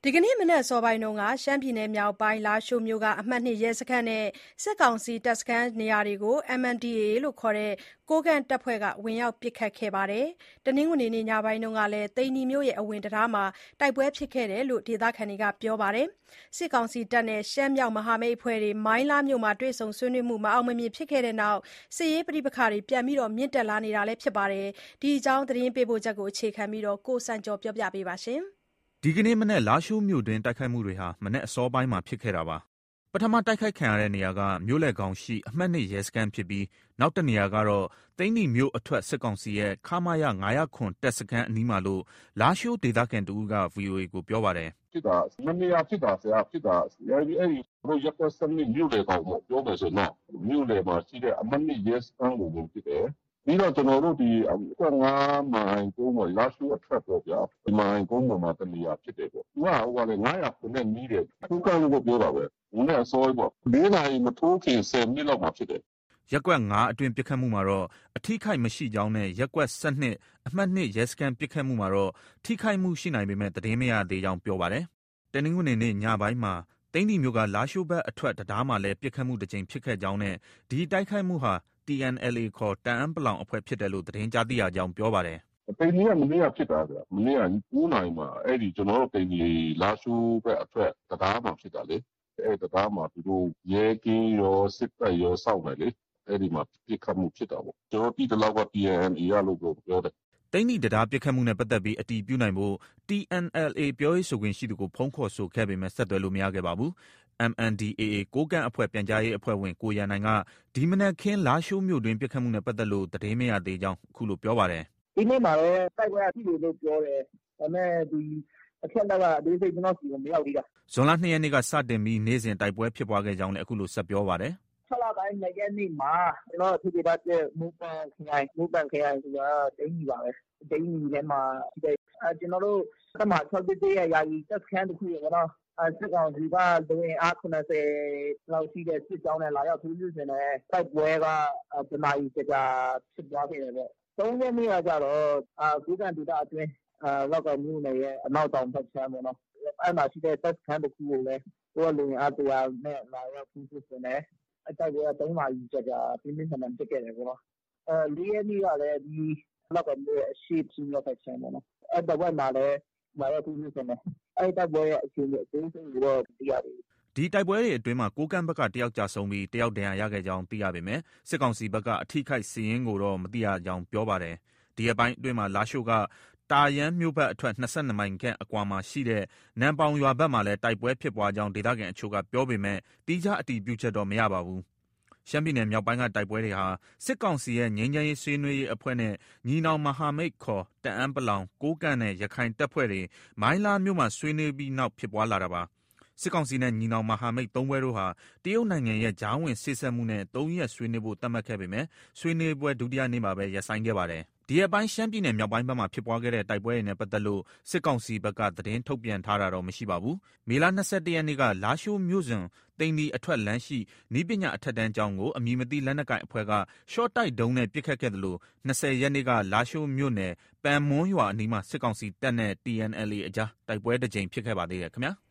ဒီကနေ့မနက်အစောပိုင်းကရှမ်းပြည်နယ်မြောက်ပိုင်းလားရှိုးမြို့ကအမှတ် 2 ရဲစခန်းနဲ့စစ်ကောင်စီတပ်စခန်းနေရာတွေကို MNDAA ခေါ် ကိုးကန့်တပ်ဖွဲ့ကဝင်ရောက်ပစ်ခတ်ခဲ့ပါတယ်။ တနင်္ဂနွေနေ့ညပိုင်းကလည်း သိန္နီမြို့အဝင်တံတားမှာတိုက်ပွဲဖြစ်ခဲ့တယ်လို့ဒေသခံတွေကပြောပါတယ်။ စစ်ကောင်စီတပ်နဲ့ရှမ်းမြောက်မဟာမိတ်အဖွဲ့တွေ မိုင်းလားမြို့မှာတွေ့ဆုံဆွေးနွေးမှုမအောင်မမြင်ဖြစ်ခဲ့တဲ့နောက် စစ်ရေးပဋိပက္ခတွေပြန်လည်မြင့်တက်လာနေတာလည်းဖြစ်ပါတယ်။ ဒီအကြောင်းသတင်းပေးပို့ချက်ကိုအခြေခံပြီးကိုစံကျော်ကပြောပြပါမယ်။ဒီကနေ့မနက်လားရှိုးမြို့တွင်းတိုက်ခိုက်မှုတွေဟာမနက်အစောပိုင်းမှာဖြစ်ခဲ့တာပါ။ ပထမတိုက်ခိုက်ခံရတဲ့နေရာကမြို့လယ်ခေါင်ရှိအမှတ် 2 ရဲစခန်းဖြစ်ပြီးနောက်တနေရာကတော့ သိန္နီမြို့အထွက်စစ်ကောင်စီရဲ့ ခမရ ၅၀၇ တပ်စခန်းအနီးမှာလို့ လားရှိုးဒေသခံတဦးက VOA ကို ပြောပါတယ်။ “ဖြစ်တာ၂နေရာဖြစ်တာဆရာ။ ဖြစ်တာအဲဒီရပ်ကွက် ၁၂မြို့လယ်ခေါင်ပေါ့။ ပြောမယ်ဆိုရင်တော့။ မြို့လယ်မှာရှိတဲ့အမှတ် 2 ရဲစခန်းကိုဝင်ပစ်တယ်။ ပြီးတော့ဒီရပ်ကွက် ၅ မဟာရင်ကုန်းပေါ့။ လားရှိုးအထွက်ပေါ့ဗျာ။ မဟာရင်ကုန်းပေါ်မှာတနေရာဖြစ်တယ်ပေါ့။ သူက ၅၀၇နဲ့နီးတယ်။ ကိုးကန့်လို့တော့ပြောတာပဲ။ မနက်အစောကြီးပေါ့။ ၄ နာရီမထိုးခင် 10 မိနစ်လောက်မှာဖြစ်တယ်။ ” ရပ်ကွက် ၅ အတွင်းပစ်ခတ်မှုမှာတော့အထိအခိုက်မရှိကြောင်းနဲ့ ရပ်ကွက် ၁၂ အမှတ် 2 ရဲစခန်းပစ်ခတ်မှုမှာတော့ထိခိုက်မှုရှိနိုင်ပေမဲ့သတင်းမရသေးကြောင်းပြောပါတယ်။ တနင်္ဂနွေနေ့ညပိုင်းမှာသိန္နီမြို့ကလားရှိုးဘက်အထွက်တံတားမှာလည်းပစ်ခတ်မှုတကြိမ်ဖြစ်ခဲ့ကြောင်းနဲ့ဒီတိုက်ခိုက်မှုဟာ TNLA ခေါ် တအာင်း အဖွဲ့ဖြစ်တယ်လို့သတင်းကြားသိရကြောင်းပြောပါတယ်။ “သိန္နီကမနေ့ကဖြစ်တာဗျ။ မနေ့က 9 နာရီမှာကျနော်တို့သိန္နီလားရှိုးဘက်အထွက်တံတားမှာဖြစ်တာလေ။ အဲဒီတံတားမှာသူတို့ရဲကင်းရောစစ်တပ်ရောစောင့်တယ်လေ။ အဲဒီမှာပစ်ခတ်မှုဖြစ်တာပေါ့။ ကျနော်တို့သိသလောက်က TNLA ကလို့ပြောတယ်။ ” သိန္နီတံတားပစ်ခတ်မှုနဲ့ပတ်သက်ပြီးအတည်ပြုနိုင်ဖို့ TNLA ပြောရေးဆိုခွင့်ရှိသူကိုဖုန်းခေါ်ဆိုခဲ့ပေမဲ့ဆက်သွယ်လို့မရခဲ့ပါဘူး။ MNDAA ကိုးကန့်အဖွဲ့ပြန်ကြားရေးအဖွဲ့ဝင် ကိုရန်နိုင်က ဒီမနက်ခင်းလားရှိုးမြို့တွင်းပစ်ခတ်မှုနဲ့ပတ်သက်လို့သတင်းမရသေးကြောင်းအခုလို ပြောပါတယ်။ “ဒီနေ့မှာပဲတိုက်ပွဲကရှိတယ်လို့ပြောတယ်။ ဒါပေမဲ့အချက်အလက်ကအသေးစိတ်ကျနော့်ဆီကိုမရောက်သေးတာ။” ဇွန်လ 2 ရက်နေ့ကစတင်ပြီးနေ့စဉ်တိုက်ပွဲဖြစ်ပွားခဲ့ကြောင်းလည်းအခုလိုဆက်ပြောပါတယ်။ “၆ လပိုင်း ၂ ရက်နေ့မှာကျနော်တို့အထူးဒေသ ၁ မူပန်ခရိုင်ဆိုတာသိန္နီပါပဲ။ သိန္နီထဲမှာရှိတဲ့ကျနော်တို့တပ်မဟာ ၆၁၁ရဲ့ယာယီတပ်စခန်းတခုရယ်ပေါ့နော်။ စစ်ကောင်စီကလူအင်အား ၇၀ လောက်ရှိတဲ့စစ်ကြောင်းနဲ့လာရောက်ထိုးစစ်ဆင်တယ်။ တိုက်ပွဲက ၁ နာရီကြာကြာဖြစ်ပွားခဲ့တယ်ပေါ့။ ၃ ရက်နေ့ကကျတော့ ကိုးကန့်ဒေသအတွင်းလောက်ကိုင်မြို့နယ်ရဲ့အနောက်တောင်ဘက်ခြမ်းပေါ့နော်။ အဲဒီမှာရှိတဲ့တပ်စခန်းတခုကိုလည်းသူတို့လူအင်အား ၁၀၀ နဲ့လာရောက်ထိုးစစ်ဆင်တယ်။ အဲဒီတိုက်ပွဲက ၃ နာရီကြာကြာပြင်းပြင်းထန်ထန်ဖြစ်ခဲ့တယ်ပေါ့နော်။ ၄ ရက်နေ့ကလည်းလောက်ကိုင်မြို့ရဲ့အရှေ့မြောက်ဘက်ခြမ်းပေါ့နော်။ အဲဒီတဝိုက်မှာလည်းလာရောက်ထိုးစစ်ဆင်တယ်။ အဲဒီတိုက်ပွဲရဲ့အခြေအနေအသေးစိတ်ကိုတော့မသိရသေးဘူး။ ” ဒီတိုက်ပွဲတွေအတွင်းမှာကိုးကန့်ဘက်ကတယောက်ကျဆုံးပြီးတယောက်ဒဏ်ရာရခဲ့ကြောင်းသိရပေမဲ့စစ်ကောင်စီဘက်ကအထိအခိုက်စာရင်းကိုတော့မသိရကြောင်းပြောပါတယ်။ ဒီရက်ပိုင်းအတွင်းမှာလားရှိုးကတာယန်းမြို့ဘက်အထွက် ၂၂ မိုင်ခန့်အကွာမှာရှိတဲ့နမ့်ပေါင်ရွာဘက်မှာလည်းတိုက်ပွဲဖြစ်ပွားကြောင်းဒေသခံအချို့ကပြောပေမဲ့သီးခြားအတည်ပြုချက်တော့မရပါဘူး။ ရှမ်းပြည်နယ်မြောက်ပိုင်းကတိုက်ပွဲတွေဟာစစ်ကောင်စီရဲ့ငြိမ်းချမ်းရေးဆွေးနွေးရေးအဖွဲ့နဲ့ညီနောင်မဟာမိတ်ခေါ် တအာင်း ကိုးကန့်နဲ့ရခိုင်တပ်ဖွဲ့တွေမိုင်းလားမြို့မှာဆွေးနွေးပြီးနောက်ဖြစ်ပွားလာတာပါ။ စစ်ကောင်စီနဲ့ညီနောင်မဟာမိတ် ၃ ဖွဲ့တို့ဟာတရုတ်နိုင်ငံရဲ့ကြားဝင်စေ့စပ်မှုနဲ့ ၃ ရက်ဆွေးနွေးဖို့သတ်မှတ်ခဲ့ပေမဲ့ဆွေးနွေးပွဲဒုတိယနေ့မှာပဲရပ်ဆိုင်းခဲ့ပါတယ်။ ဒီရက်ပိုင်းရှမ်းပြည်နယ်မြောက်ပိုင်းဘက်မှာဖြစ်ပွားခဲ့တဲ့တိုက်ပွဲတွေနဲ့ပတ်သက်လို့စစ်ကောင်စီဘက်ကသတင်းထုတ်ပြန်တာတော့မရှိပါဘူး။ မေလ ၂၁ ရက်နေ့ကလားရှိုးမြို့စွန်သိန္နီအထွက်လမ်းရှိနည်းပညာအထက်တန်းကျောင်းကိုအမည်မသိလက်နက်ကိုင်အဖွဲ့ကရှော့တိုက်ဒုံးနဲ့ပစ်ခတ်ခဲ့သလို ၂၀ ရက်နေ့ကလားရှိုးမြို့နယ် ပန်မွန်းရွာအနီးမှာစစ်ကောင်စီတပ်နဲ့ TNLA အကြားတိုက်ပွဲတကြိမ်ဖြစ်ခဲ့ပါသေးတယ်ခင်ဗျာ။